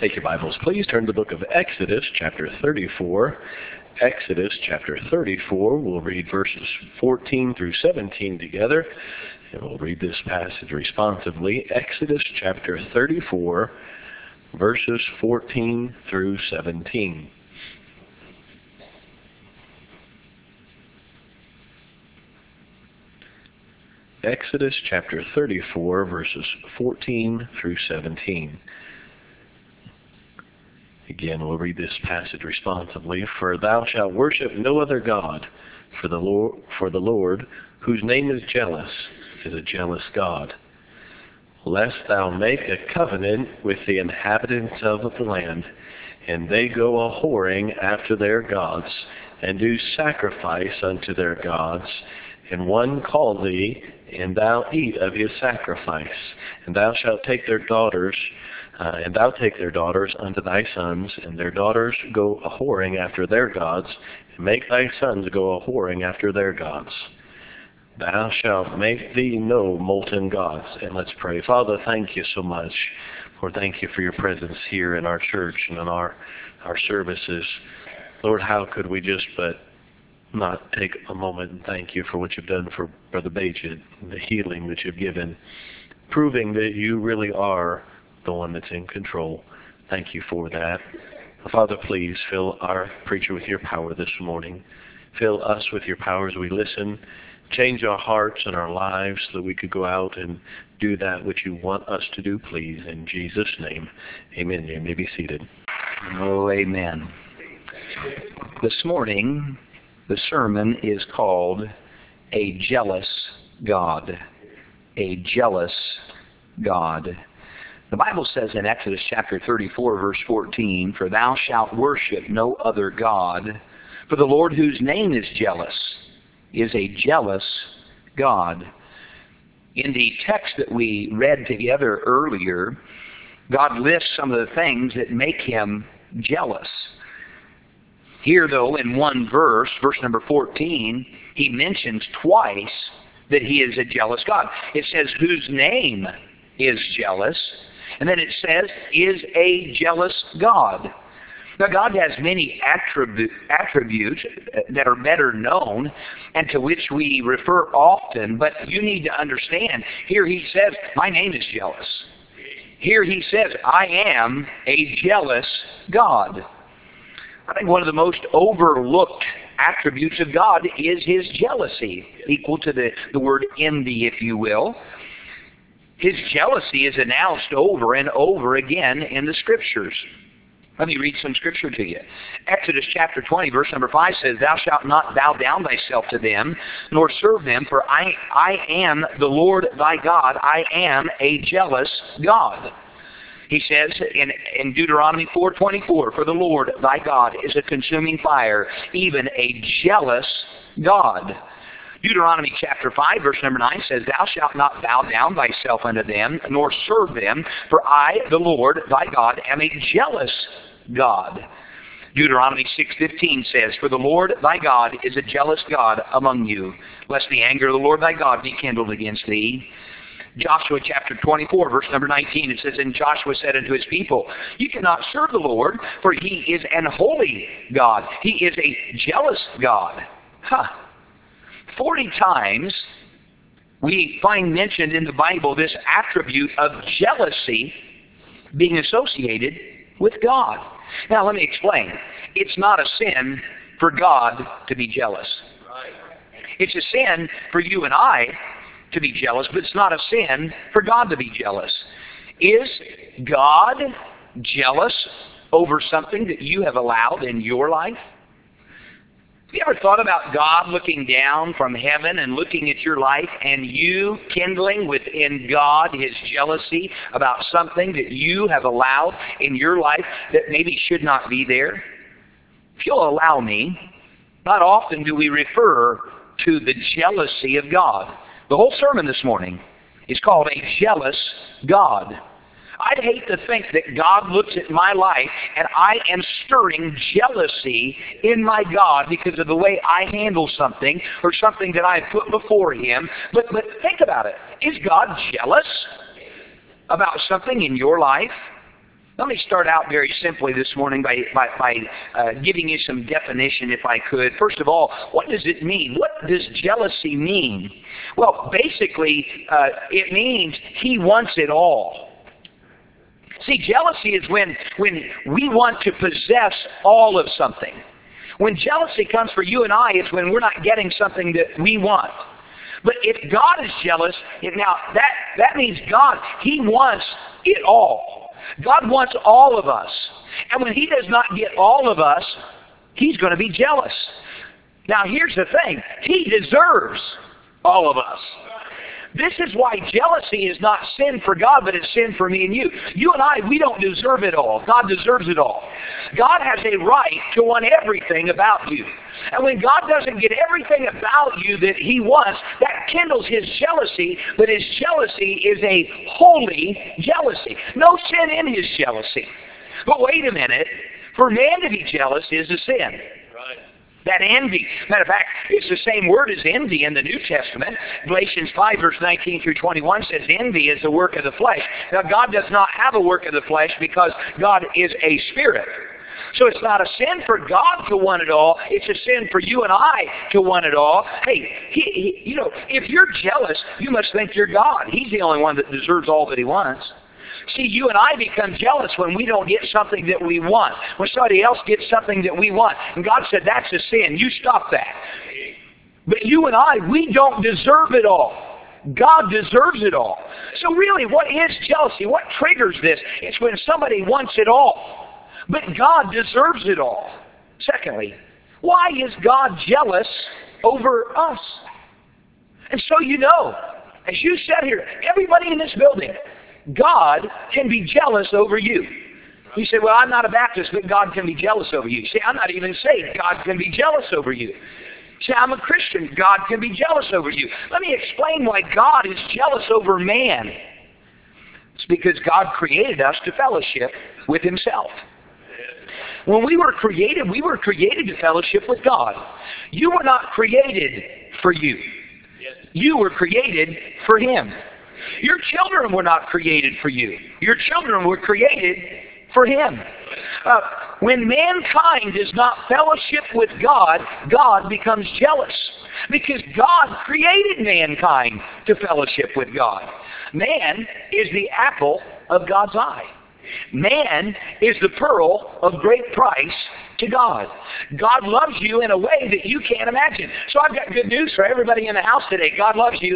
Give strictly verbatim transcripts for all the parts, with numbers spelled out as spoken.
Take your Bibles, please. Turn to the book of Exodus, chapter thirty-four. Exodus, chapter thirty-four. We'll read verses fourteen through seventeen together, and we'll read this passage responsively. Exodus, chapter thirty-four, verses fourteen through seventeen. Exodus, chapter thirty-four, verses fourteen through seventeen. Again, we'll read this passage responsively. For thou shalt worship no other God, for the Lord, for the Lord, whose name is jealous, is a jealous God. Lest thou make a covenant with the inhabitants of the land, and they go a whoring after their gods, and do sacrifice unto their gods, and one call thee, and thou eat of his sacrifice. And thou shalt take their daughters, Uh, and thou take their daughters unto thy sons, and their daughters go a whoring after their gods, and make thy sons go a whoring after their gods. Thou shalt make thee no molten gods. And let's pray. Father, thank you so much. Lord, thank you for your presence here in our church and in our, our services. Lord, how could we just but not take a moment and thank you for what you've done for Brother Bajet, the healing that you've given, proving that you really are the one that's in control. Thank you for that. Father, please fill our preacher with your power this morning. Fill us with your power as we listen. Change our hearts and our lives so that we could go out and do that which you want us to do, please. In Jesus' name, amen. You may be seated. Oh, amen. This morning, the sermon is called A Jealous God. A Jealous God. The Bible says in Exodus chapter thirty-four, verse fourteen, For thou shalt worship no other God, for the Lord whose name is jealous is a jealous God. In the text that we read together earlier, God lists some of the things that make him jealous. Here, though, in one verse, verse number fourteen, he mentions twice that he is a jealous God. It says, whose name is jealous. And then it says, is a jealous God. Now, God has many attribu- attributes that are better known and to which we refer often, but you need to understand, here he says, my name is jealous. Here he says, I am a jealous God. I think one of the most overlooked attributes of God is his jealousy, equal to the, the word envy, if you will. His jealousy is announced over and over again in the Scriptures. Let me read some Scripture to you. Exodus chapter twenty, verse number five says, Thou shalt not bow down thyself to them, nor serve them, for I, I am the Lord thy God. I am a jealous God. He says in, in Deuteronomy four twenty-four, For the Lord thy God is a consuming fire, even a jealous God. Deuteronomy chapter five, verse number nine says, Thou shalt not bow down thyself unto them, nor serve them, for I, the Lord thy God, am a jealous God. Deuteronomy six fifteen says, For the Lord thy God is a jealous God among you, lest the anger of the Lord thy God be kindled against thee. Joshua chapter twenty-four, verse number nineteen, it says, And Joshua said unto his people, You cannot serve the Lord, for he is an holy God. He is a jealous God. Huh. Forty times we find mentioned in the Bible this attribute of jealousy being associated with God. Now let me explain. It's not a sin for God to be jealous. It's a sin for you and I to be jealous, but it's not a sin for God to be jealous. Is God jealous over something that you have allowed in your life? Have you ever thought about God looking down from heaven and looking at your life and you kindling within God his jealousy about something that you have allowed in your life that maybe should not be there? If you'll allow me, not often do we refer to the jealousy of God. The whole sermon this morning is called A Jealous God. I'd hate to think that God looks at my life and I am stirring jealousy in my God because of the way I handle something or something that I put before him. But, but think about it. Is God jealous about something in your life? Let me start out very simply this morning by, by, by uh, giving you some definition, if I could. First of all, what does it mean? What does jealousy mean? Well, basically, uh, it means he wants it all. See, jealousy is when, when we want to possess all of something. When jealousy comes for you and I, it's when we're not getting something that we want. But if God is jealous, now that, that means God, he wants it all. God wants all of us. And when he does not get all of us, he's going to be jealous. Now here's the thing. He deserves all of us. This is why jealousy is not sin for God, but it's sin for me and you. You and I, we don't deserve it all. God deserves it all. God has a right to want everything about you. And when God doesn't get everything about you that he wants, that kindles his jealousy, but his jealousy is a holy jealousy. No sin in his jealousy. But wait a minute. For man to be jealous is a sin. Right. That envy. Matter of fact, it's the same word as envy in the New Testament. Galatians five, verse nineteen through twenty-one says envy is the work of the flesh. Now, God does not have a work of the flesh because God is a spirit. So it's not a sin for God to want it all. It's a sin for you and I to want it all. Hey, he, he, you know, if you're jealous, you must think you're God. He's the only one that deserves all that he wants. See, you and I become jealous when we don't get something that we want. When somebody else gets something that we want. And God said, that's a sin. You stop that. But you and I, we don't deserve it all. God deserves it all. So really, what is jealousy? What triggers this? It's when somebody wants it all. But God deserves it all. Secondly, why is God jealous over us? And so you know, as you sit here, everybody in this building, God can be jealous over you. You say, well, I'm not a Baptist, but God can be jealous over you. You say, I'm not even saved. God can be jealous over you. You say, I'm a Christian. God can be jealous over you. Let me explain why God is jealous over man. It's because God created us to fellowship with himself. When we were created, we were created to fellowship with God. You were not created for you. You were created for him. Your children were not created for you. Your children were created for him. Uh, when mankind does not fellowship with God, God becomes jealous. Because God created mankind to fellowship with God. Man is the apple of God's eye. Man is the pearl of great price to God. God loves you in a way that you can't imagine. So I've got good news for everybody in the house today. God loves you.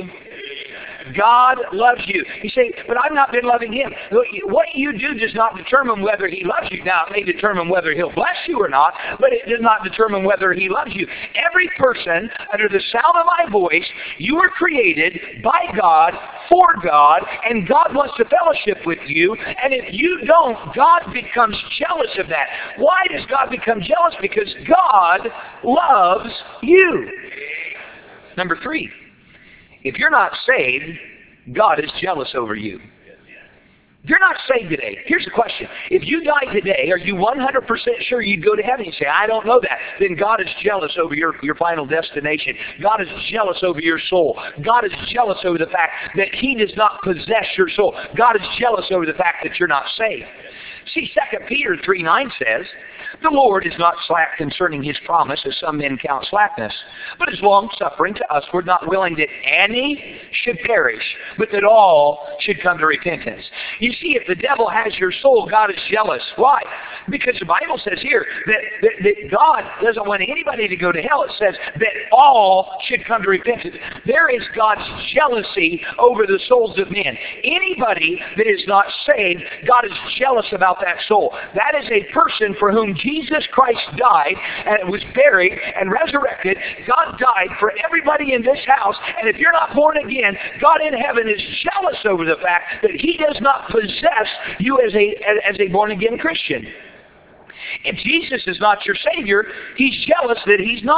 God loves you. You say, but I've not been loving him. What you do does not determine whether he loves you. Now, it may determine whether he'll bless you or not, but it does not determine whether he loves you. Every person, under the sound of my voice, you were created by God, for God, and God wants to fellowship with you. And if you don't, God becomes jealous of that. Why does God become jealous? Because God loves you. Number three. If you're not saved, God is jealous over you. If you're not saved today, here's the question. If you died today, are you one hundred percent sure you'd go to heaven? You say, I don't know that. Then God is jealous over your, your final destination. God is jealous over your soul. God is jealous over the fact that he does not possess your soul. God is jealous over the fact that you're not saved. See, Second Peter three nine says, the Lord is not slack concerning his promise, as some men count slackness, but is long-suffering to usward, not willing that any should perish, but that all should come to repentance. You see, if the devil has your soul, God is jealous. Why? Because the Bible says here that, that, that God doesn't want anybody to go to hell. It says that all should come to repentance. There is God's jealousy over the souls of men. Anybody that is not saved, God is jealous about that soul. That is a person for whom Jesus Christ died and was buried and resurrected. God died for everybody in this house. And if you're not born again, God in heaven is jealous over the fact that he does not possess you as a, as a born-again Christian. If Jesus is not your Savior, he's jealous that he's not.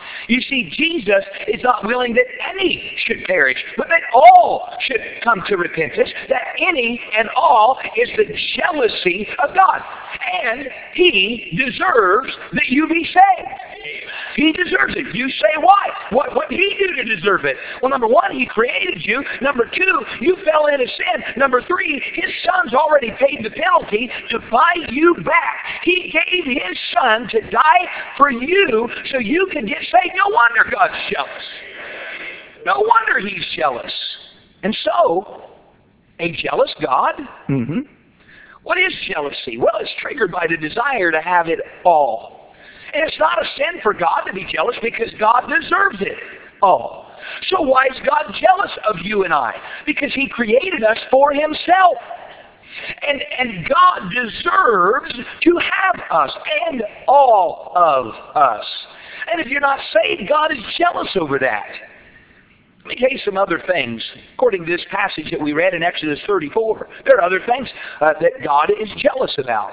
You see, Jesus is not willing that any should perish, but that all should come to repentance. That any and all is the jealousy of God. And He deserves that you be saved. He deserves it. You say why? What, what did He do to deserve it? Well, number one, He created you. Number two, you fell into sin. Number three, His Son's already paid the penalty to buy you back. He gave His Son to die for you so you can get saved. No wonder God's jealous. No wonder He's jealous. And so, a jealous God? Mm-hmm. What is jealousy? Well, it's triggered by the desire to have it all. And it's not a sin for God to be jealous because God deserves it all. So why is God jealous of you and I? Because He created us for Himself. And, and God deserves to have us and all of us. And if you're not saved, God is jealous over that. Let me tell you some other things. According to this passage that we read in Exodus thirty-four, there are other things uh, that God is jealous about.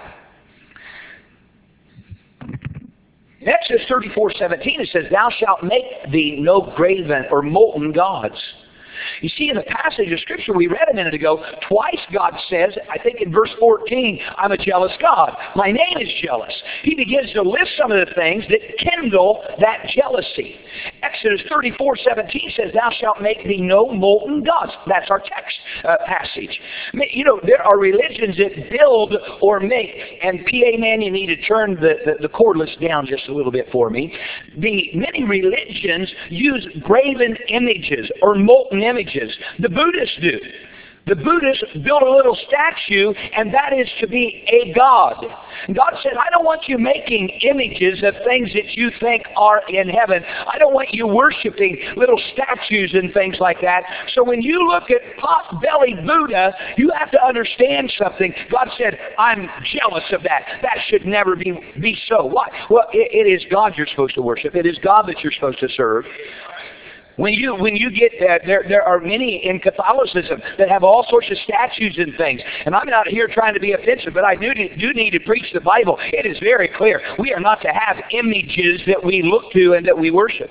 In Exodus thirty-four seventeen, it says, "Thou shalt make thee no graven or molten gods." You see, in the passage of Scripture we read a minute ago, twice God says, I think in verse fourteen, I'm a jealous God. My name is jealous. He begins to list some of the things that kindle that jealousy. Exodus thirty-four seventeen says, "Thou shalt make thee no molten gods." That's our text uh, passage. You know, there are religions that build or make, and P A man, you need to turn the, the, the cordless down just a little bit for me. The many religions use graven images or molten images. The Buddhists do. The Buddhists build a little statue, and that is to be a god. God said, I don't want you making images of things that you think are in heaven. I don't want you worshiping little statues and things like that. So when you look at pot-bellied Buddha, you have to understand something. God said, I'm jealous of that. That should never be, be so. Why? Well, it, it is God you're supposed to worship. It is God that you're supposed to serve. When you when you get uh, there, there are many in Catholicism that have all sorts of statues and things. And I'm not here trying to be offensive, but I do do need to preach the Bible. It is very clear. We are not to have images that we look to and that we worship.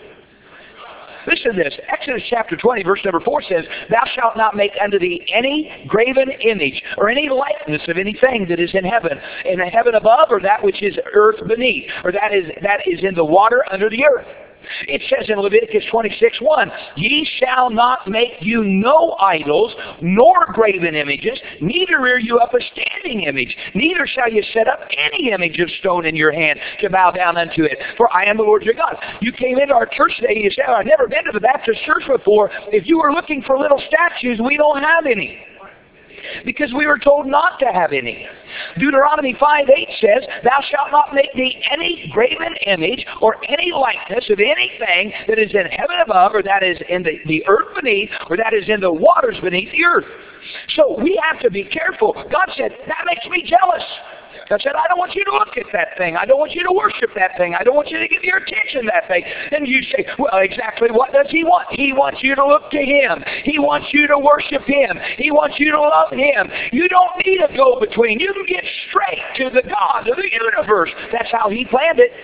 Listen to this. Exodus chapter twenty, verse number four says, "Thou shalt not make unto thee any graven image or any likeness of anything that is in heaven, in the heaven above, or that which is earth beneath, or that is that is in the water under the earth." It says in Leviticus twenty-six one, "Ye shall not make you no idols, nor graven images, neither rear you up a standing image, neither shall you set up any image of stone in your hand to bow down unto it, for I am the Lord your God." You came into our church today and you said, "I've never been to the Baptist church before." If you were looking for little statues, we don't have any. Because we were told not to have any. Deuteronomy five eight says, "Thou shalt not make thee any graven image or any likeness of anything that is in heaven above, or that is in the, the earth beneath, or that is in the waters beneath the earth." So we have to be careful. God said, that makes me jealous. God said, I don't want you to look at that thing. I don't want you to worship that thing. I don't want you to give your attention to that thing. And you say, well, exactly what does He want? He wants you to look to Him. He wants you to worship Him. He wants you to love Him. You don't need a go-between. You can get straight to the God of the universe. That's how He planned it.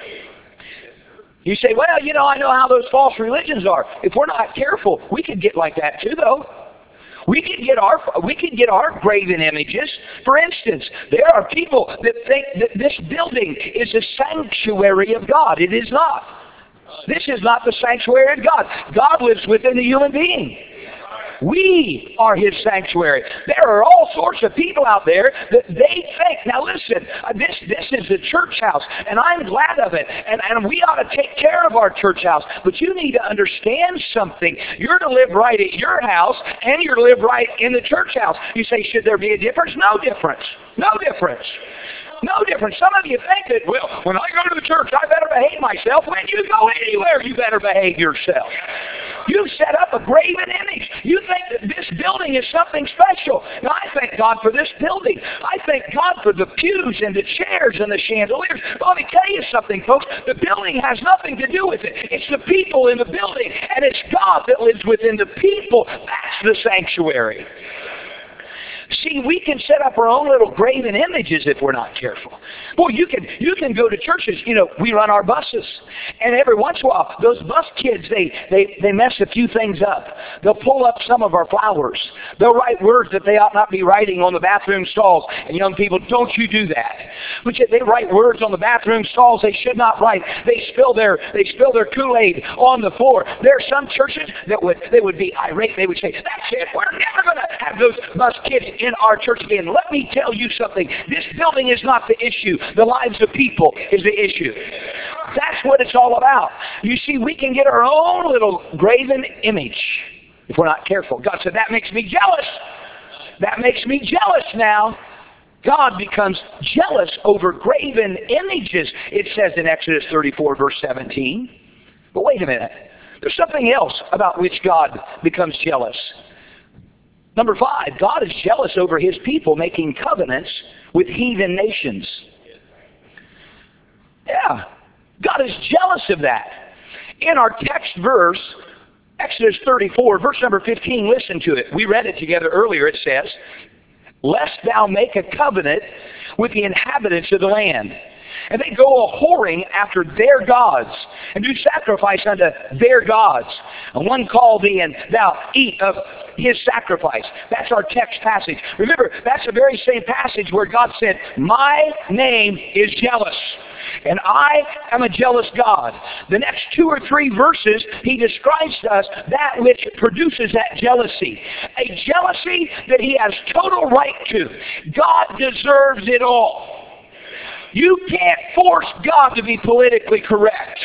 You say, well, you know, I know how those false religions are. If we're not careful, we could get like that too, though. We can get our we can get our graven images. For instance, there are people that think that this building is a sanctuary of God. It is not. This is not the sanctuary of God. God lives within the human being. We are His sanctuary. There are all sorts of people out there that they think, now listen, this this is a church house, and I'm glad of it, and, and we ought to take care of our church house. But you need to understand something. You're to live right at your house, and you're to live right in the church house. You say, should there be a difference? No difference. No difference. No difference. Some of you think that, well, when I go to the church, I better behave myself. When you go anywhere, you better behave yourself. You've set up a graven image. You think that this building is something special. Now, I thank God for this building. I thank God for the pews and the chairs and the chandeliers. But let me tell you something, folks. The building has nothing to do with it. It's the people in the building, and it's God that lives within the people. That's the sanctuary. See, we can set up our own little graven images if we're not careful. Boy, you can you can go to churches. You know, we run our buses, and every once in a while, those bus kids they they they mess a few things up. They'll pull up some of our flowers. They'll write words that they ought not be writing on the bathroom stalls. And young people, don't you do that? But yet they write words on the bathroom stalls they should not write. They spill their they spill their Kool-Aid on the floor. There are some churches that would they would be irate. They would say, "That's it. We're never going to have those bus kids in our church again." Let me tell you something. This building is not the issue. The lives of people is the issue. That's what it's all about. You see, we can get our own little graven image if we're not careful. God said, that makes me jealous. That makes me jealous now. God becomes jealous over graven images, it says in Exodus thirty-four, verse seventeen. But wait a minute. There's something else about which God becomes jealous. Number five, God is jealous over his people making covenants with heathen nations. Yeah, God is jealous of that. In our text verse, Exodus thirty-four, verse number fifteen, listen to it. We read it together earlier. It says, "Lest thou make a covenant with the inhabitants of the land, and they go a-whoring after their gods, and do sacrifice unto their gods. And one call thee, and thou eat of his sacrifice." That's our text passage. Remember, that's the very same passage where God said, "My name is jealous, and I am a jealous God." The next two or three verses, he describes to us that which produces that jealousy. A jealousy that he has total right to. God deserves it all. You can't force God to be politically correct.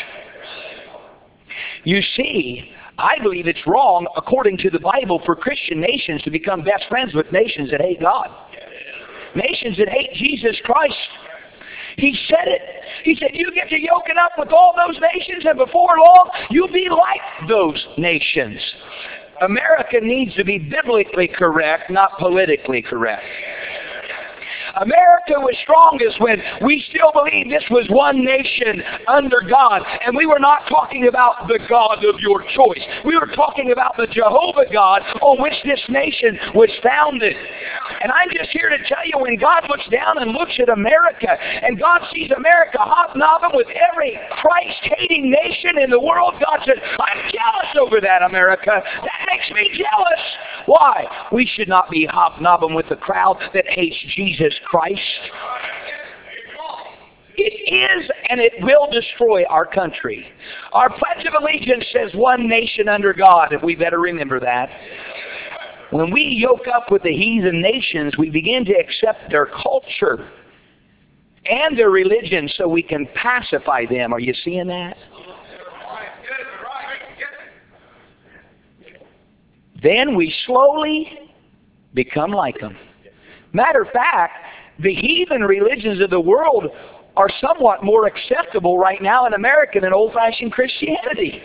You see, I believe it's wrong, according to the Bible, for Christian nations to become best friends with nations that hate God. Nations that hate Jesus Christ. He said it. He said, you get to yoking up with all those nations, and before long, you'll be like those nations. America needs to be biblically correct, not politically correct. America was strongest when we still believed this was one nation under God. And we were not talking about the God of your choice. We were talking about the Jehovah God on which this nation was founded. And I'm just here to tell you, when God looks down and looks at America, and God sees America hobnobbing with every Christ-hating nation in the world, God says, I'm jealous over that, America. That makes me jealous. Why? We should not be hobnobbing with a crowd that hates Jesus Christ. It is and it will destroy our country. Our Pledge of Allegiance says one nation under God, and we better remember that. When we yoke up with the heathen nations, we begin to accept their culture and their religion so we can pacify them. Are you seeing that? Then we slowly become like them. Matter of fact, the heathen religions of the world are somewhat more acceptable right now in America than old-fashioned Christianity.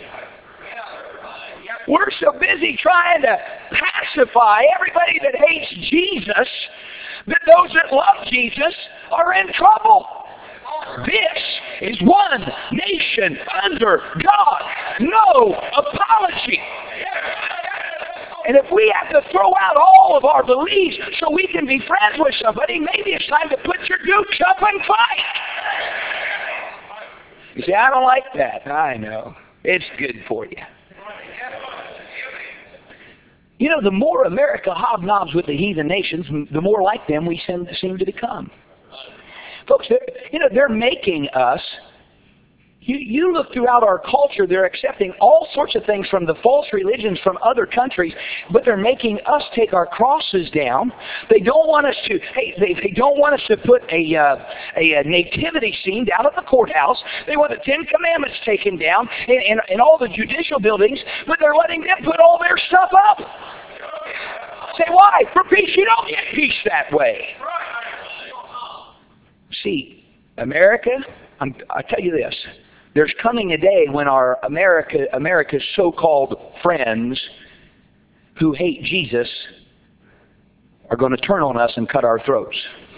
We're so busy trying to pacify everybody that hates Jesus that those that love Jesus are in trouble. This is one nation under God. No apology. And if we have to throw out all of our beliefs so we can be friends with somebody, maybe it's time to put your dukes up and fight. You say, I don't like that. I know. It's good for you. You know, the more America hobnobs with the heathen nations, the more like them we seem to become. Folks, you know, they're making us, you, you look throughout our culture, they're accepting all sorts of things from the false religions from other countries, but they're making us take our crosses down. They don't want us to, hey, they, they don't want us to put a, uh, a, a nativity scene down at the courthouse. They want the Ten Commandments taken down in, in, in all the judicial buildings, but they're letting them put all their stuff up. Say, why? For peace. You don't get peace that way. See, America, I'm, I tell you this, there's coming a day when our America, America's so-called friends who hate Jesus are going to turn on us and cut our throats.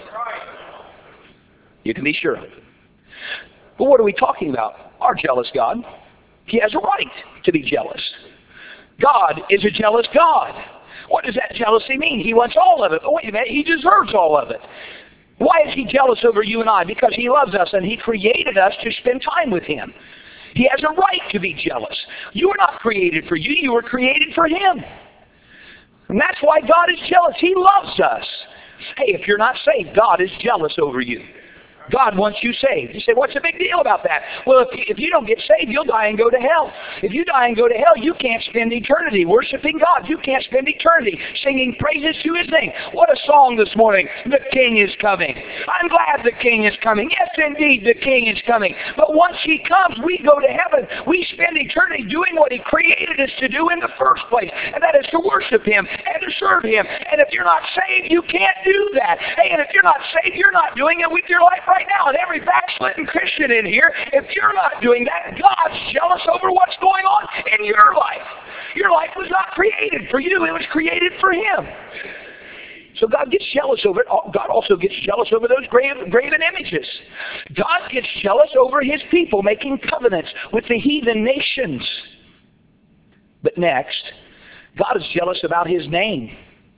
You can be sure. But what are we talking about? Our jealous God. He has a right to be jealous. God is a jealous God. What does that jealousy mean? He wants all of it. Oh, wait a minute, he deserves all of it. Why is he jealous over you and I? Because he loves us and he created us to spend time with him. He has a right to be jealous. You were not created for you. You were created for him. And that's why God is jealous. He loves us. Hey, if you're not saved, God is jealous over you. God wants you saved. You say, what's the big deal about that? Well, if you, if you don't get saved, you'll die and go to hell. If you die and go to hell, you can't spend eternity worshiping God. You can't spend eternity singing praises to his name. What a song this morning. The King is coming. I'm glad the King is coming. Yes, indeed, the King is coming. But once he comes, we go to heaven. We spend eternity doing what he created us to do in the first place, and that is to worship him and to serve him. And if you're not saved, you can't do that. Hey, and if you're not saved, you're not doing it with your life right now. And every backslidden Christian in here, if you're not doing that, God's jealous over what's going on in your life. Your life was not created for you. It was created for him. So God gets jealous over it. God also gets jealous over those graven, graven images. God gets jealous over his people making covenants with the heathen nations. But next, God is jealous about his name.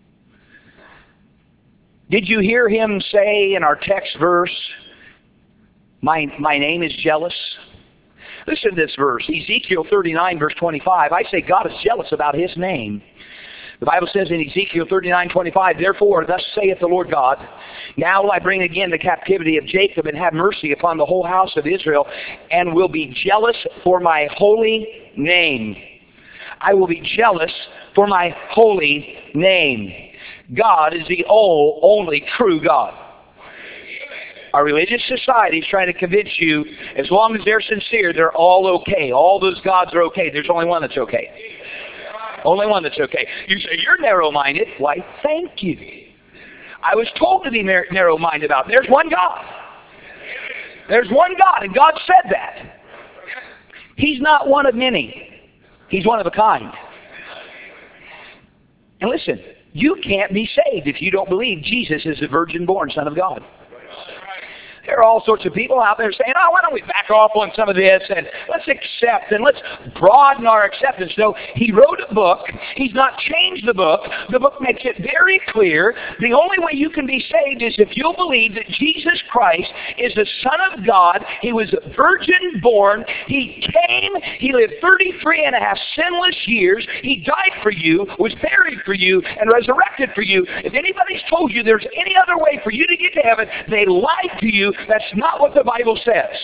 Did you hear him say in our text verse, My, my name is jealous? Listen to this verse, Ezekiel thirty-nine, verse twenty-five. I say God is jealous about his name. The Bible says in Ezekiel thirty-nine, twenty-five, Therefore, thus saith the Lord God, Now will I bring again the captivity of Jacob, and have mercy upon the whole house of Israel, and will be jealous for my holy name. I will be jealous for my holy name. God is the only true God. Our religious society is trying to convince you, as long as they're sincere, they're all okay. All those gods are okay. There's only one that's okay. Only one that's okay. You say, you're narrow-minded. Why, thank you. I was told to be narrow-minded about it. There's one God. There's one God, and God said that. He's not one of many. He's one of a kind. And listen, you can't be saved if you don't believe Jesus is the virgin-born Son of God. There are all sorts of people out there saying, oh, why don't we back off on some of this and let's accept and let's broaden our acceptance. No, he wrote a book. He's not changed the book. The book makes it very clear. The only way you can be saved is if you'll believe that Jesus Christ is the Son of God. He was virgin born. He came. He lived thirty-three and a half sinless years. He died for you, was buried for you, and resurrected for you. If anybody's told you there's any other way for you to get to heaven, they lied to you. That's not what the Bible says.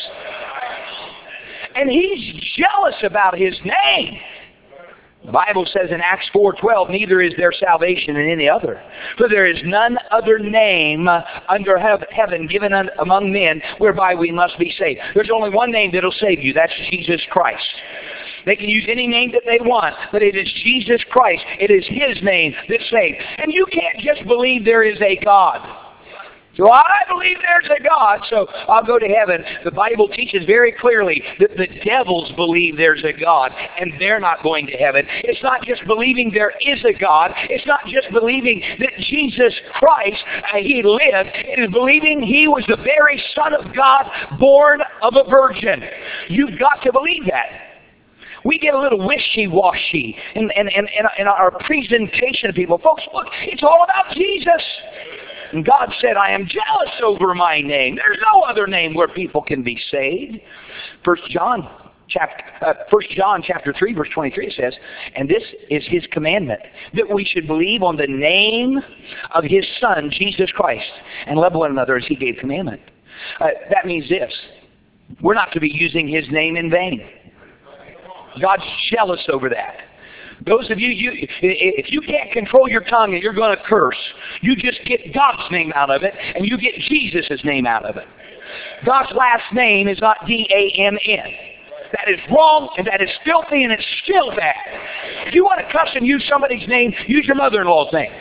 And he's jealous about his name. The Bible says in Acts four twelve, neither is there salvation in any other. For there is none other name under heaven given among men whereby we must be saved. There's only one name that will save you. That's Jesus Christ. They can use any name that they want, but it is Jesus Christ. It is his name that saves. And you can't just believe there is a God. So I believe there's a God, so I'll go to heaven. The Bible teaches very clearly that the devils believe there's a God, and they're not going to heaven. It's not just believing there is a God. It's not just believing that Jesus Christ, uh, he lived. It is believing he was the very Son of God, born of a virgin. You've got to believe that. We get a little wishy-washy in, in, in, in our presentation of people. Folks, look, it's all about Jesus. And God said, I am jealous over my name. There's no other name where people can be saved. First John chapter, uh, First John chapter three, verse twenty-three says, and this is his commandment, that we should believe on the name of his Son, Jesus Christ, and love one another as he gave commandment. Uh, that means this. We're not to be using his name in vain. God's jealous over that. Those of you, you, if you can't control your tongue and you're going to curse, you just get God's name out of it, and you get Jesus' name out of it. God's last name is not D A M N. That is wrong, and that is filthy, and it's still bad. If you want to cuss and use somebody's name, use your mother-in-law's name.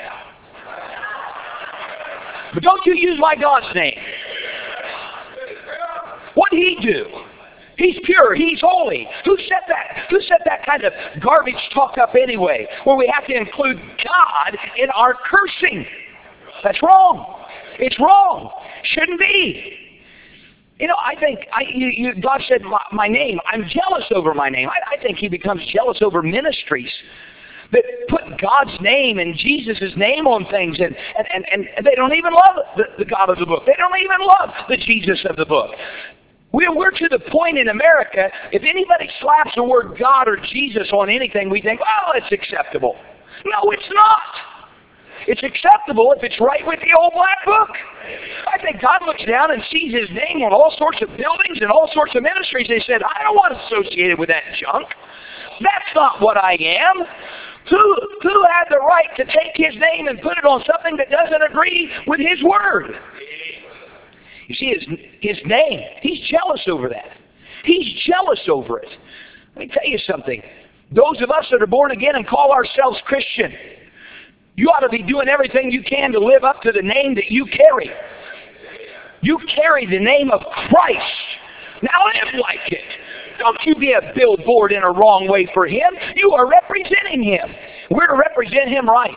But don't you use my God's name. What'd he do? He's pure. He's holy. Who set that? Who set that kind of garbage talk up anyway, where we have to include God in our cursing? That's wrong. It's wrong. Shouldn't be. You know, I think I, you, you, God said my, my name. I'm jealous over my name. I, I think he becomes jealous over ministries that put God's name and Jesus' name on things, and, and, and, and they don't even love the, the God of the book. They don't even love the Jesus of the book. We're, we're to the point in America, if anybody slaps the word God or Jesus on anything, we think, oh, it's acceptable. No, it's not. It's acceptable if it's right with the old black book. I think God looks down and sees his name on all sorts of buildings and all sorts of ministries. They said, I don't want to associate it with that junk. That's not what I am. Who, who had the right to take his name and put it on something that doesn't agree with his word? You see, his, his name, he's jealous over that. He's jealous over it. Let me tell you something. Those of us that are born again and call ourselves Christian, you ought to be doing everything you can to live up to the name that you carry. You carry the name of Christ. Now live like it. Don't you be a billboard in a wrong way for him. You are representing him. We're to represent him right.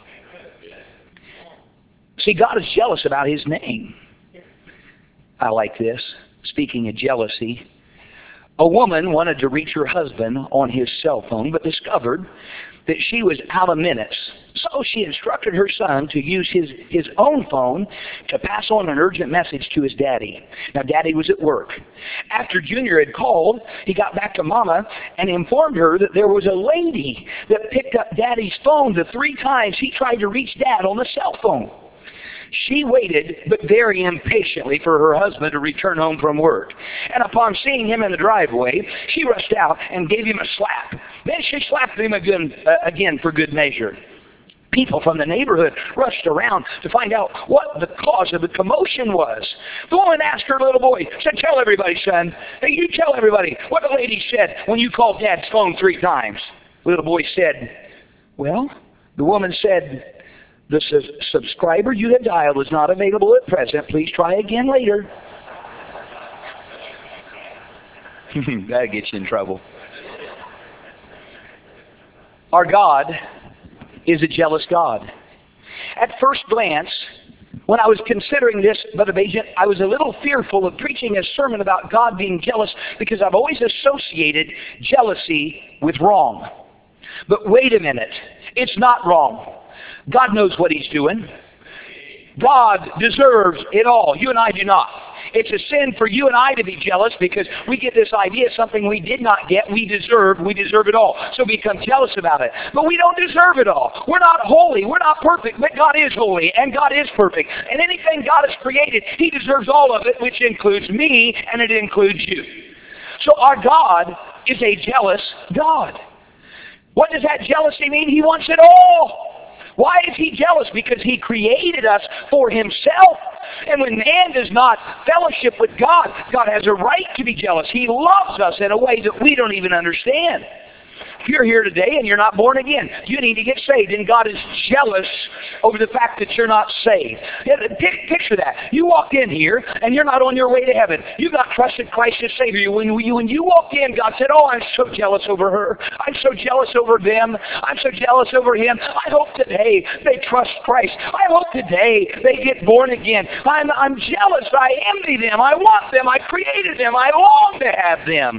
See, God is jealous about his name. I like this. Speaking of jealousy, a woman wanted to reach her husband on his cell phone, but discovered that she was out of minutes. So she instructed her son to use his, his own phone to pass on an urgent message to his daddy. Now, Daddy was at work. After Junior had called, he got back to Mama and informed her that there was a lady that picked up Daddy's phone the three times he tried to reach Dad on the cell phone. She waited, but very impatiently, for her husband to return home from work. And upon seeing him in the driveway, she rushed out and gave him a slap. Then she slapped him again, uh, again for good measure. People from the neighborhood rushed around to find out what the cause of the commotion was. The woman asked her little boy, said, tell everybody, son. Hey, you tell everybody what the lady said when you called Dad's phone three times. The little boy said, well, the woman said, the su- subscriber you have dialed is not available at present. Please try again later. That'll get you in trouble. Our God is a jealous God. At first glance, when I was considering this, Brother Bajan, I was a little fearful of preaching a sermon about God being jealous because I've always associated jealousy with wrong. But wait a minute. It's not wrong. God knows what he's doing. God deserves it all. You and I do not. It's a sin for you and I to be jealous because we get this idea, something we did not get, we deserve, we deserve it all. So we become jealous about it. But we don't deserve it all. We're not holy, we're not perfect, but God is holy and God is perfect. And anything God has created, he deserves all of it, which includes me and it includes you. So our God is a jealous God. What does that jealousy mean? He wants it all. Why is he jealous? Because he created us for himself. And when man does not fellowship with God, God has a right to be jealous. He loves us in a way that we don't even understand. If you're here today and you're not born again, you need to get saved. And God is jealous over the fact that you're not saved. Picture that. You walk in here and you're not on your way to heaven. You've not trusted Christ as Savior. When you, when you walked in, God said, oh, I'm so jealous over her. I'm so jealous over them. I'm so jealous over him. I hope today they trust Christ. I hope today they get born again. I'm, I'm jealous. I envy them. I want them. I created them. I long to have them.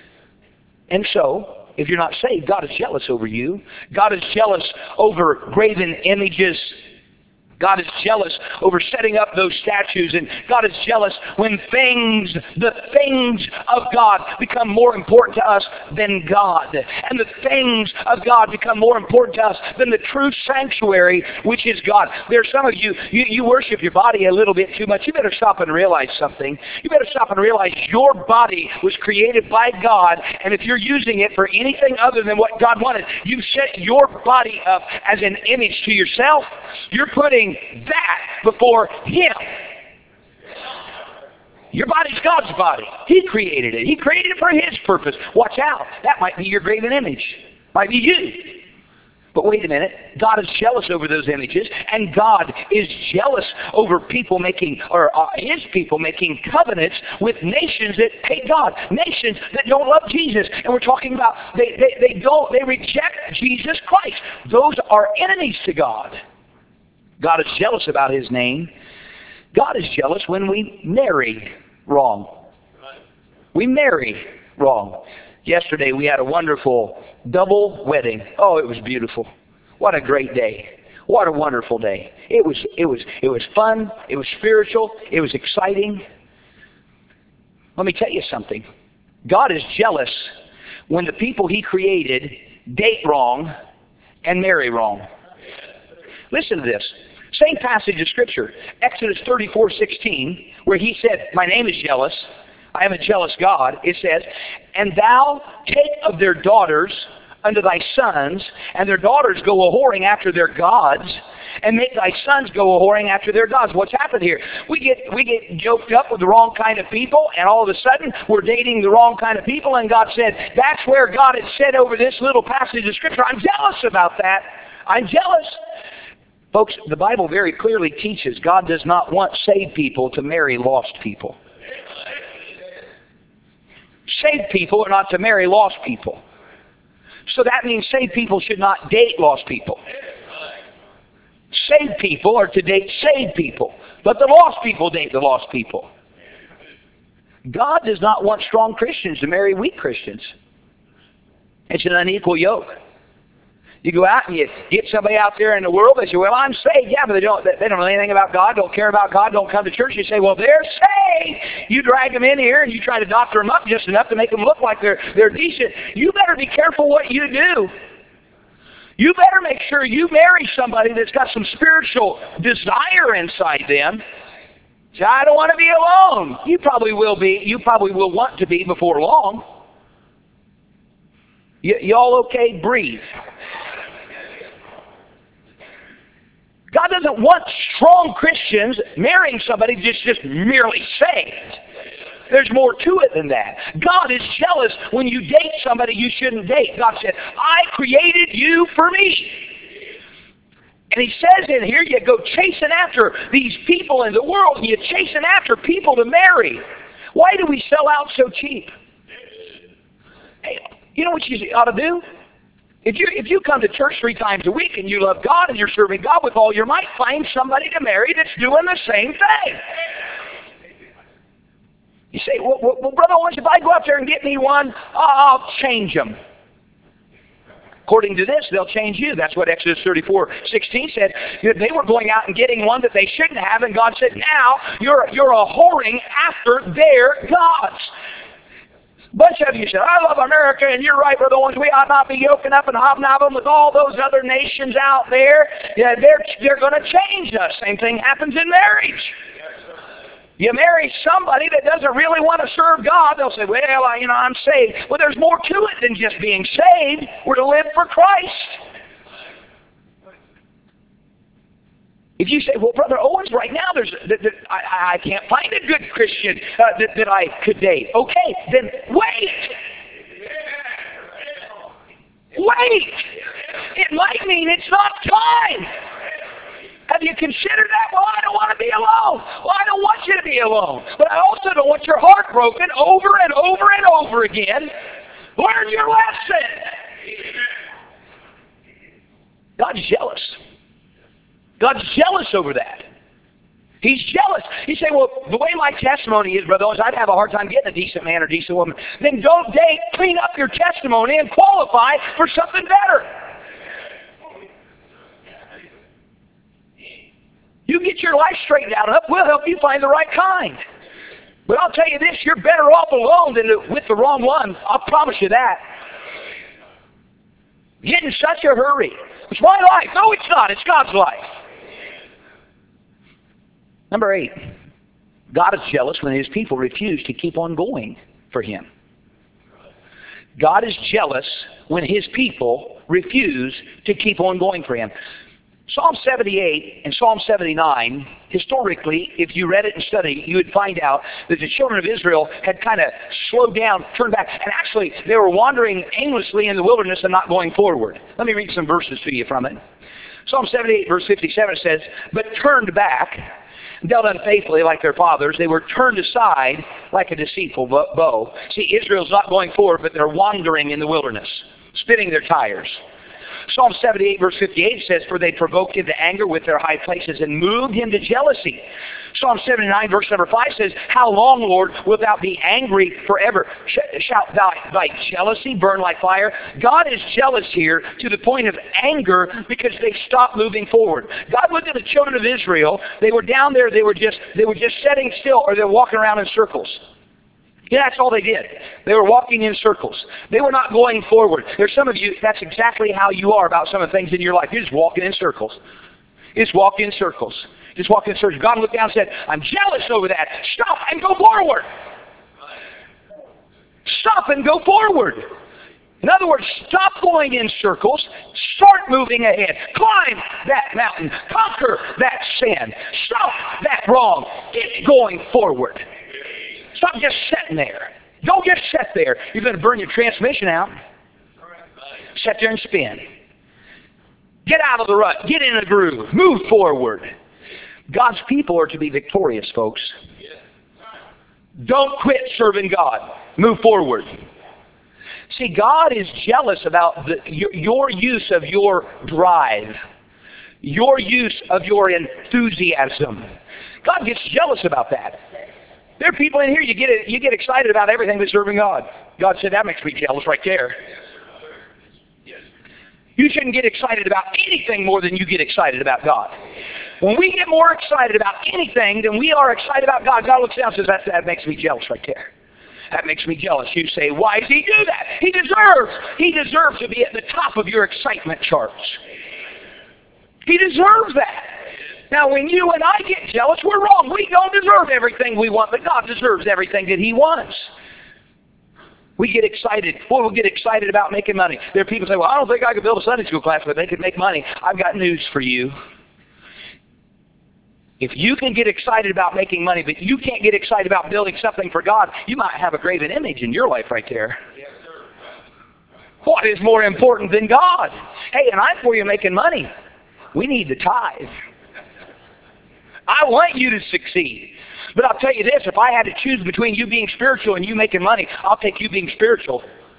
And so, if you're not saved, God is jealous over you. God is jealous over graven images. God is jealous over setting up those statues, and God is jealous when things, the things of God become more important to us than God. And the things of God become more important to us than the true sanctuary, which is God. There are some of you, you, you worship your body a little bit too much. You better stop and realize something. You better stop and realize your body was created by God, and if you're using it for anything other than what God wanted, you've set your body up as an image to yourself. You're putting that before him. Your body's God's body. He created it. He created it for his purpose. Watch out. That might be your graven image. Might be you. But wait a minute. God is jealous over those images, and God is jealous over people making, or uh, his people making covenants with nations that hate God, nations that don't love Jesus. And we're talking about they, they, they don't, they reject Jesus Christ. Those are enemies to God. God is jealous about his name. God is jealous when we marry wrong. We marry wrong. Yesterday we had a wonderful double wedding. Oh, it was beautiful. What a great day. What a wonderful day. It was it was it was fun, it was spiritual, it was exciting. Let me tell you something. God is jealous when the people he created date wrong and marry wrong. Listen to this. Same passage of Scripture, Exodus thirty-four sixteen, where he said, my name is jealous. I am a jealous God. It says, and thou take of their daughters unto thy sons, and their daughters go a-whoring after their gods, and make thy sons go a-whoring after their gods. What's happened here? We get we get yoked up with the wrong kind of people, and all of a sudden we're dating the wrong kind of people, and God said, that's where God had said over this little passage of Scripture, I'm jealous about that. I'm jealous. Folks, the Bible very clearly teaches God does not want saved people to marry lost people. Saved people are not to marry lost people. So that means saved people should not date lost people. Saved people are to date saved people. But the lost people date the lost people. God does not want strong Christians to marry weak Christians. It's an unequal yoke. You go out and you get somebody out there in the world, they say, well, I'm saved. Yeah, but they don't, they don't know anything about God, don't care about God, don't come to church. You say, well, they're saved. You drag them in here and you try to doctor them up just enough to make them look like they're, they're decent. You better be careful what you do. You better make sure you marry somebody that's got some spiritual desire inside them. Say, I don't want to be alone. You probably will be. You probably will want to be before long. Y- y'all okay? Breathe. God doesn't want strong Christians marrying somebody just, just merely saved. There's more to it than that. God is jealous when you date somebody you shouldn't date. God said, I created you for me. And he says in here, you go chasing after these people in the world, and you're chasing after people to marry. Why do we sell out so cheap? Hey, you know what you ought to do? If you if you come to church three times a week and you love God and you're serving God with all your might, find somebody to marry that's doing the same thing. You say, well, well, well Brother Owens, if I go out there and get me one, I'll change them. According to this, they'll change you. That's what Exodus thirty-four sixteen said. They were going out and getting one that they shouldn't have, and God said, now you're, you're a whoring after their gods. A bunch of you said, I love America, and you're right, Brother Owens. We ought not be yoking up and hobnobbing with all those other nations out there. Yeah, they're, they're going to change us. Same thing happens in marriage. You marry somebody that doesn't really want to serve God, they'll say, well, I, you know, I'm saved. Well, there's more to it than just being saved. We're to live for Christ. If you say, well, Brother Owens, right now, there's, th- th- I, I can't find a good Christian uh, that, that I could date. Okay, then wait. Wait. It might mean it's not time. Have you considered that? Well, I don't want to be alone. Well, I don't want you to be alone. But I also don't want your heart broken over and over and over again. Learn your lesson. God's jealous. God's jealous over that. He's jealous. You say, well, the way my testimony is, Brother Owens, I'd have a hard time getting a decent man or decent woman. Then don't date, clean up your testimony, and qualify for something better. You get your life straightened out enough, we'll help you find the right kind. But I'll tell you this, you're better off alone than with the wrong one. I'll promise you that. Get in such a hurry. It's my life. No, it's not. It's God's life. Number eight, God is jealous when his people refuse to keep on going for him. God is jealous when his people refuse to keep on going for him. Psalm seventy-eight and Psalm seventy-nine, historically, if you read it and studied, you would find out that the children of Israel had kind of slowed down, turned back, and actually they were wandering aimlessly in the wilderness and not going forward. Let me read some verses to you from it. Psalm seventy-eight, verse fifty-seven says, but turned back, dealt unfaithfully like their fathers. They were turned aside like a deceitful bow. See, Israel's not going forward, but they're wandering in the wilderness, spinning their tires. Psalm seventy-eight verse fifty-eight says, for they provoked him to anger with their high places and moved him to jealousy. Psalm seventy-nine verse number five says, how long, Lord, wilt thou be angry forever? Shalt thou thy jealousy burn like fire? God is jealous here to the point of anger because they stopped moving forward. God looked at the children of Israel. They were down there. They were just, they were just sitting still, or they were walking around in circles. Yeah, that's all they did. They were walking in circles. They were not going forward. There's some of you, that's exactly how you are about some of the things in your life. You're just walking in circles. You just walk in circles. Just walk in circles. God looked down and said, I'm jealous over that. Stop and go forward. Stop and go forward. In other words, stop going in circles. Start moving ahead. Climb that mountain. Conquer that sin. Stop that wrong. Get going forward. Stop just sitting there. Don't just sit there. You're going to burn your transmission out. Sit there and spin. Get out of the rut. Get in a groove. Move forward. God's people are to be victorious, folks. Don't quit serving God. Move forward. See, God is jealous about the, your, your use of your drive, your use of your enthusiasm. God gets jealous about that. There are people in here, you get you get excited about everything but serving God. God said, that makes me jealous right there. You shouldn't get excited about anything more than you get excited about God. When we get more excited about anything than we are excited about God, God looks down and says, that, that makes me jealous right there. That makes me jealous. You say, why does he do that? He deserves. He deserves to be at the top of your excitement charts. He deserves that. Now, when you and I get jealous, we're wrong. We don't deserve everything we want, but God deserves everything that he wants. We get excited. Boy, we'll get excited about making money. There are people who say, well, I don't think I could build a Sunday school class, but they could make money. I've got news for you. If you can get excited about making money, but you can't get excited about building something for God, you might have a graven image in your life right there. Yes, sir. What is more important than God? Hey, and I'm for you making money. We need the tithe. I want you to succeed. But I'll tell you this, if I had to choose between you being spiritual and you making money, I'll take you being spiritual.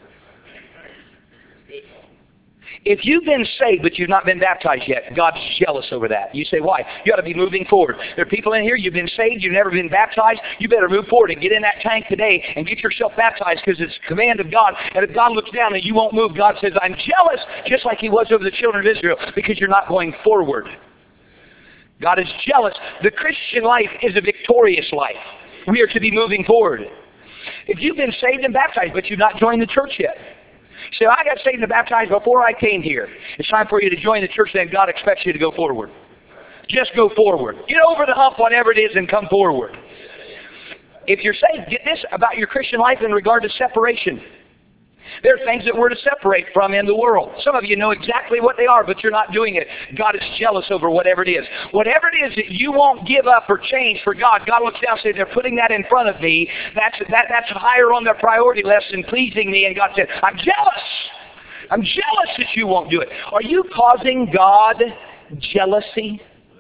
If you've been saved but you've not been baptized yet, God's jealous over that. You say, why? You ought to be moving forward. There are people in here, you've been saved, you've never been baptized. You better move forward and get in that tank today and get yourself baptized because it's a command of God. And if God looks down and you won't move, God says, I'm jealous, just like he was over the children of Israel, because you're not going forward. God is jealous. The Christian life is a victorious life. We are to be moving forward. If you've been saved and baptized but you've not joined the church yet, you say, I got saved and baptized before I came here. It's time for you to join the church, then God expects you to go forward. Just go forward. Get over the hump, whatever it is, and come forward. If you're saved, get this about your Christian life in regard to separation. There are things that we're to separate from in the world. Some of you know exactly what they are, but you're not doing it. God is jealous over whatever it is. Whatever it is that you won't give up or change for God, God looks down and says, they're putting that in front of me. That's, that, that's higher on their priority list than pleasing me. And God said, I'm jealous. I'm jealous that you won't do it. Are you causing God jealousy?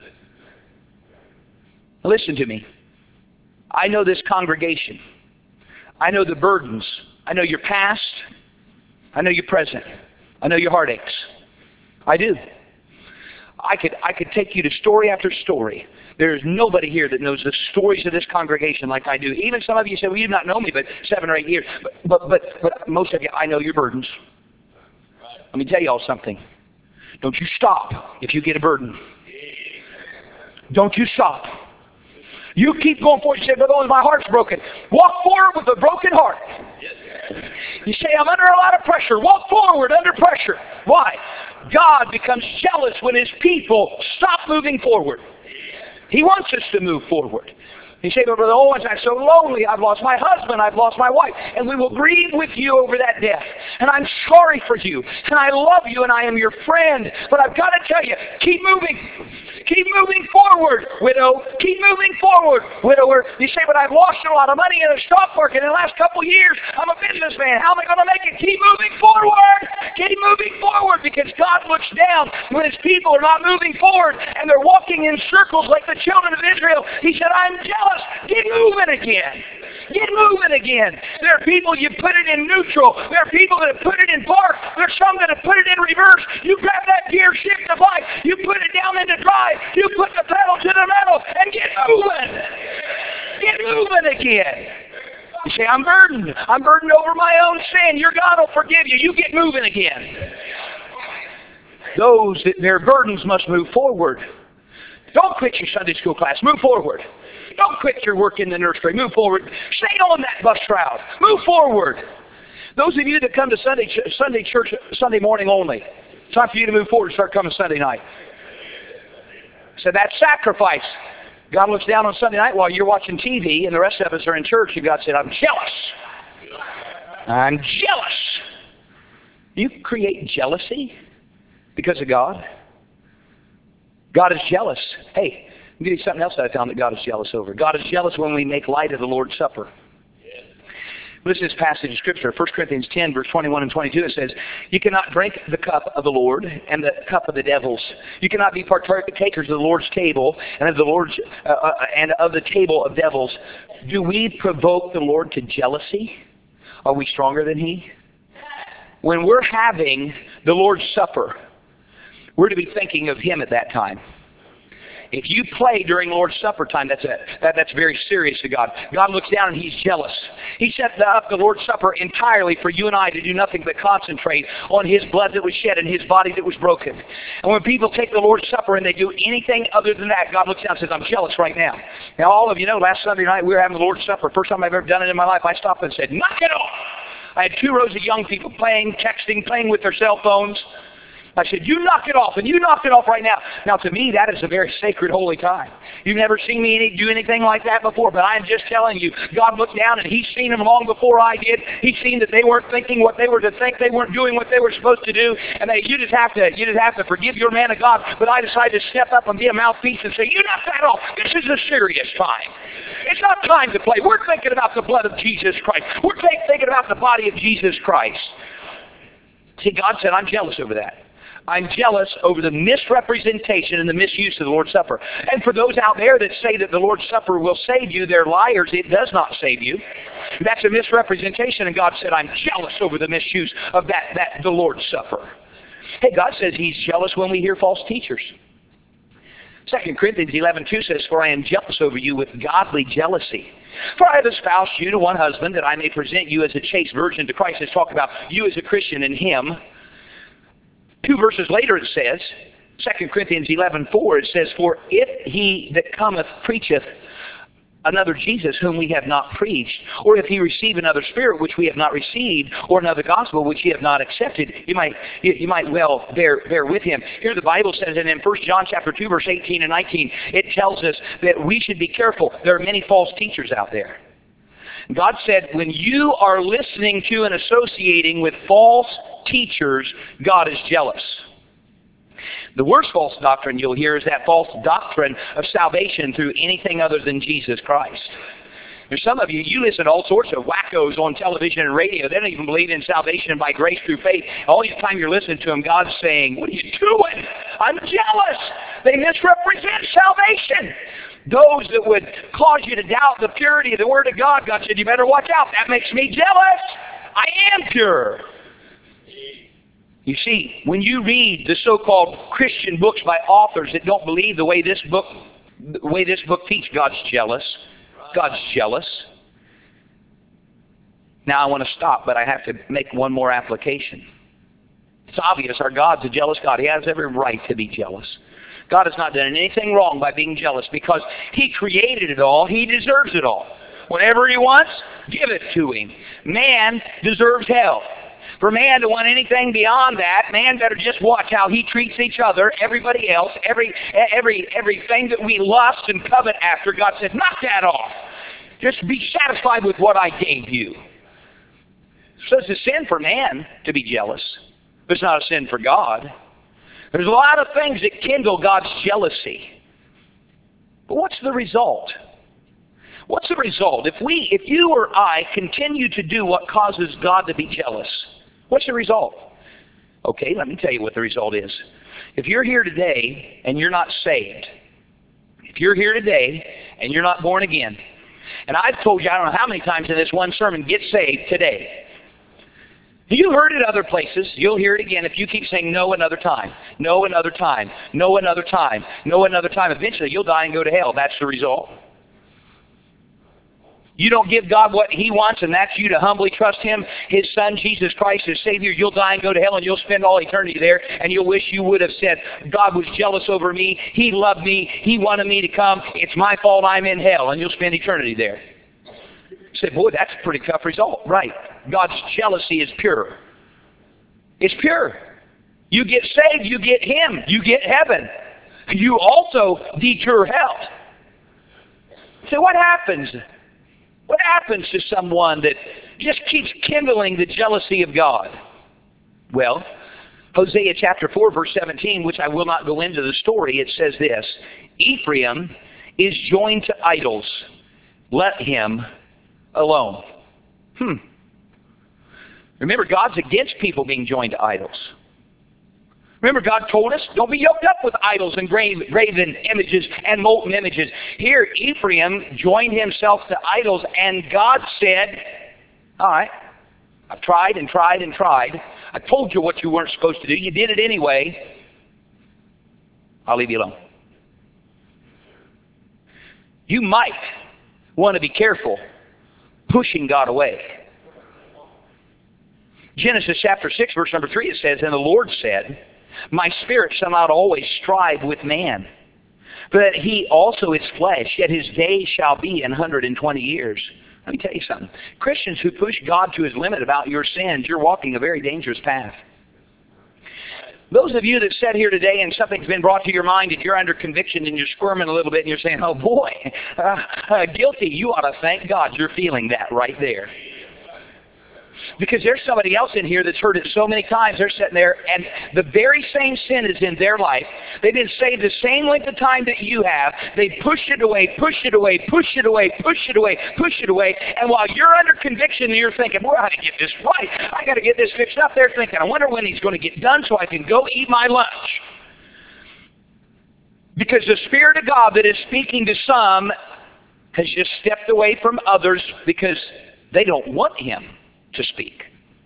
Listen to me. I know this congregation. I know the burdens. I know your past. I know your present. I know your heartaches. I do. I could I could take you to story after story. There is nobody here that knows the stories of this congregation like I do. Even some of you say, well, you do not know me, but seven or eight years. But but but, but most of you, I know your burdens. Let me tell you all something. Don't you stop if you get a burden. Don't you stop. You keep going forward. You say, but oh, my heart's broken. Walk forward with a broken heart. You say, I'm under a lot of pressure. Walk forward under pressure. Why? God becomes jealous when his people stop moving forward. He wants us to move forward. You say, but Brother Owens, I'm so lonely. I've lost my husband. I've lost my wife. And we will grieve with you over that death. And I'm sorry for you. And I love you and I am your friend. But I've got to tell you, keep moving. Keep moving forward, widow. Keep moving forward, widower. You say, but I've lost a lot of money in the stock market in the last couple of years. I'm a businessman. How am I going to make it? Keep moving forward. Keep moving forward because God looks down when his people are not moving forward and they're walking in circles like the children of Israel. He said, I'm jealous. Get moving again. Get moving again. There are people you put it in neutral. There are people that have put it in park. There's some that have put it in reverse. You grab that gear, shift the bike. You put it down into drive. You put the pedal to the metal and get moving. Get moving again. You say, I'm burdened. I'm burdened over my own sin. Your God will forgive you. You get moving again. Those that their burdens must move forward. Don't quit your Sunday school class. Move forward. Don't quit your work in the nursery. Move forward. Stay on that bus route. Move forward. Those of you that come to Sunday Sunday church Sunday morning only, it's time for you to move forward and start coming Sunday night. So that sacrifice. God looks down on Sunday night while you're watching T V and the rest of us are in church, and God said, I'm jealous. I'm jealous. You create jealousy because of God? God is jealous. Hey, I'll give you something else that I found that God is jealous over. God is jealous when we make light of the Lord's Supper. Listen to this passage of Scripture, First Corinthians ten, verse twenty-one and twenty-two. It says, you cannot drink the cup of the Lord and the cup of the devils. You cannot be partakers of the Lord's table and of the Lord's uh, uh, and of the table of devils. Do we provoke the Lord to jealousy? Are we stronger than He? When we're having the Lord's Supper, we're to be thinking of Him at that time. If you play during Lord's Supper time, that's a, that, that's very serious to God. God looks down and He's jealous. He set up the Lord's Supper entirely for you and I to do nothing but concentrate on His blood that was shed and His body that was broken. And when people take the Lord's Supper and they do anything other than that, God looks down and says, I'm jealous right now. Now all of you know, last Sunday night we were having the Lord's Supper. First time I've ever done it in my life. I stopped and said, knock it off. I had two rows of young people playing, texting, playing with their cell phones. I said, you knock it off, and you knock it off right now. Now, to me, that is a very sacred, holy time. You've never seen me any, do anything like that before, but I'm just telling you, God looked down, and He's seen them long before I did. He's seen that they weren't thinking what they were to think. They weren't doing what they were supposed to do, and they, you just have to, you just have to forgive your man of God. But I decided to step up and be a mouthpiece and say, you knock that off. This is a serious time. It's not time to play. We're thinking about the blood of Jesus Christ. We're thinking about the body of Jesus Christ. See, God said, I'm jealous over that. I'm jealous over the misrepresentation and the misuse of the Lord's Supper. And for those out there that say that the Lord's Supper will save you, they're liars. It does not save you. That's a misrepresentation, and God said, I'm jealous over the misuse of that, that the Lord's Supper. Hey, God says He's jealous when we hear false teachers. Second Corinthians eleven two says, for I am jealous over you with godly jealousy. For I have espoused you to one husband, that I may present you as a chaste virgin to Christ. It's talking about you as a Christian in Him. Two verses later it says, Second Corinthians eleven four, it says, for if he that cometh preacheth another Jesus whom we have not preached, or if he receive another spirit which we have not received, or another gospel which ye have not accepted, you might you, you might well bear bear with him. Here the Bible says, and in First John chapter two, verse eighteen and nineteen, it tells us that we should be careful. There are many false teachers out there. God said, when you are listening to and associating with false teachers, God is jealous. The worst false doctrine you'll hear is that false doctrine of salvation through anything other than Jesus Christ. There's some of you, you listen to all sorts of wackos on television and radio. They don't even believe in salvation by grace through faith. All the time you're listening to them, God's saying, what are you doing? I'm jealous. They misrepresent salvation. Those that would cause you to doubt the purity of the Word of God, God said, you better watch out. That makes me jealous. I am pure. You see, when you read the so-called Christian books by authors that don't believe the way this book, the way this book teaches, God's jealous. God's jealous. Now I want to stop, but I have to make one more application. It's obvious our God's a jealous God. He has every right to be jealous. God has not done anything wrong by being jealous because He created it all. He deserves it all. Whatever He wants, give it to Him. Man deserves hell. For man to want anything beyond that, man better just watch how he treats each other, everybody else, every every everything that we lust and covet after. God said, knock that off. Just be satisfied with what I gave you. So it's a sin for man to be jealous, but it's not a sin for God. There's a lot of things that kindle God's jealousy. But what's the result? What's the result? If we, if you or I continue to do what causes God to be jealous, what's the result? Okay, let me tell you what the result is. If you're here today and you're not saved, if you're here today and you're not born again, And I've told you, I don't know how many times in this one sermon, get saved today. You heard it other places. You'll hear it again if you keep saying no another time, no another time, no another time, no another time. Eventually you'll die and go to hell. That's the result. You don't give God what He wants, and that's you to humbly trust Him, His Son, Jesus Christ, as Savior. You'll die and go to hell, and you'll spend all eternity there, and you'll wish you would have said, God was jealous over me. He loved me. He wanted me to come. It's my fault I'm in hell, and you'll spend eternity there. You say, boy, that's a pretty tough result. Right. God's jealousy is pure. It's pure. You get saved, you get Him. You get heaven. You also deter hell. So what happens? What happens to someone that just keeps kindling the jealousy of God? Well, Hosea chapter four, verse seventeen, which I will not go into the story, it says this, Ephraim is joined to idols. Let him alone. Hmm. Remember, God's against people being joined to idols. Remember, God told us, don't be yoked up with idols and graven images and molten images. Here, Ephraim joined himself to idols, and God said, all right, I've tried and tried and tried. I told you what you weren't supposed to do. You did it anyway. I'll leave you alone. You might want to be careful pushing God away. Genesis chapter six, verse number three, it says, and the Lord said, my spirit shall not always strive with man, but he also is flesh, yet his days shall be an hundred and twenty years. Let me tell you something. Christians who push God to His limit about your sins, you're walking a very dangerous path. Those of you that sat here today and something's been brought to your mind and you're under conviction and you're squirming a little bit and you're saying, oh boy, uh, uh, guilty, you ought to thank God you're feeling that right there. Because there's somebody else in here that's heard it so many times. They're sitting there, and the very same sin is in their life. They've been saved the same length of time that you have. They pushed it away, pushed it away, pushed it away, pushed it away, pushed it away. And while you're under conviction and you're thinking, boy, I got to get this right. I got to get this fixed up. They're thinking, I wonder when he's going to get done so I can go eat my lunch. Because the Spirit of God that is speaking to some has just stepped away from others because they don't want Him to speak.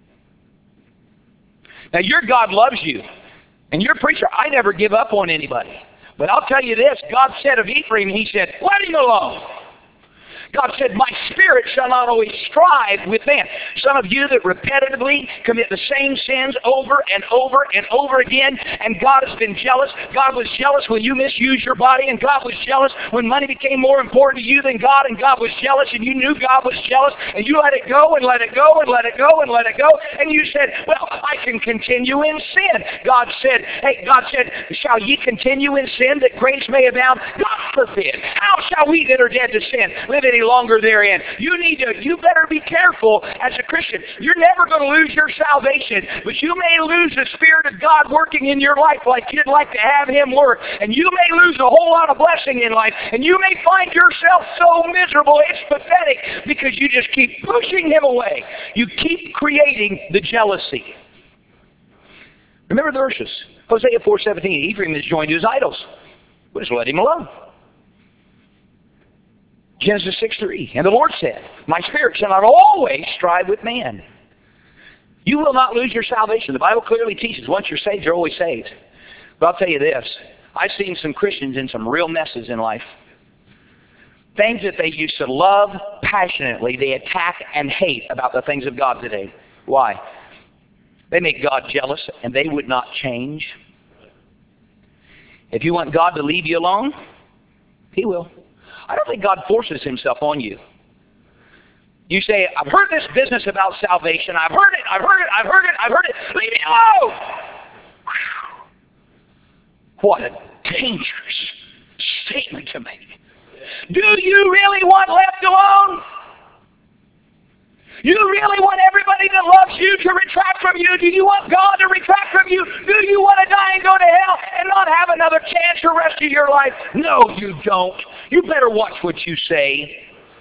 Now your God loves you, and your preacher, I never give up on anybody. But I'll tell you this, God said of Ephraim, He said, let him alone. God said, my spirit shall not always strive with man. Some of you that repetitively commit the same sins over and over and over again, and God has been jealous. God was jealous when you misused your body, and God was jealous when money became more important to you than God, and God was jealous, and you knew God was jealous, and you let it go and let it go and let it go and let it go, and you said, well, I can continue in sin. God said, hey, God said, shall ye continue in sin that grace may abound? God forbid. How shall we that are dead to sin live any longer therein? You need to, you better be careful as a Christian. You're never going to lose your salvation, but you may lose the Spirit of God working in your life like you'd like to have Him work. And you may lose a whole lot of blessing in life. And you may find yourself so miserable, it's pathetic, because you just keep pushing Him away. You keep creating the jealousy. Remember the verses. Hosea four seventeen, Ephraim is joined to his idols. We'll just let him alone. Genesis six three, and the Lord said, my spirit shall not always strive with man. You will not lose your salvation. The Bible clearly teaches once you're saved, you're always saved. But I'll tell you this, I've seen some Christians in some real messes in life. Things that they used to love passionately, they attack and hate about the things of God today. Why? They make God jealous, and they would not change. If you want God to leave you alone, He will. I don't think God forces Himself on you. You say, I've heard this business about salvation. I've heard it, I've heard it, I've heard it, I've heard it. Leave me alone! What a dangerous statement to make. Do you really want left alone? You really want everybody that loves you to retract from you? Do you want God to retract from you? Do you want to die and go to hell and not have another chance the rest of your life? No, you don't. You better watch what you say.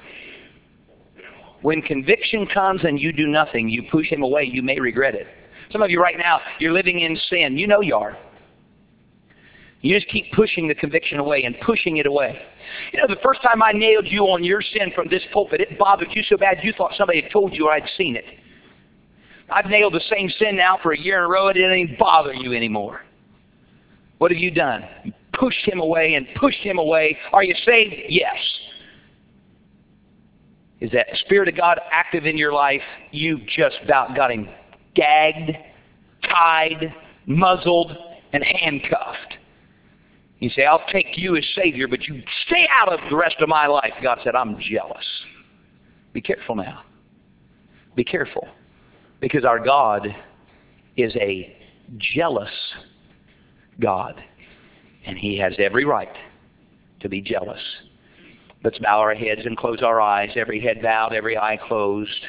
When conviction comes and you do nothing, you push Him away, you may regret it. Some of you right now, you're living in sin. You know you are. You just keep pushing the conviction away and pushing it away. You know, the first time I nailed you on your sin from this pulpit, it bothered you so bad you thought somebody had told you or I'd seen it. I've nailed the same sin now for a year in a row, and it doesn't even bother you anymore. What have you done? You pushed him away and pushed him away. Are you saved? Yes. Is that Spirit of God active in your life? You've just about got him gagged, tied, muzzled, and handcuffed. You say, I'll take you as Savior, but you stay out of the rest of my life. God said, I'm jealous. Be careful now. Be careful. Because our God is a jealous God. And He has every right to be jealous. Let's bow our heads and close our eyes. Every head bowed, every eye closed.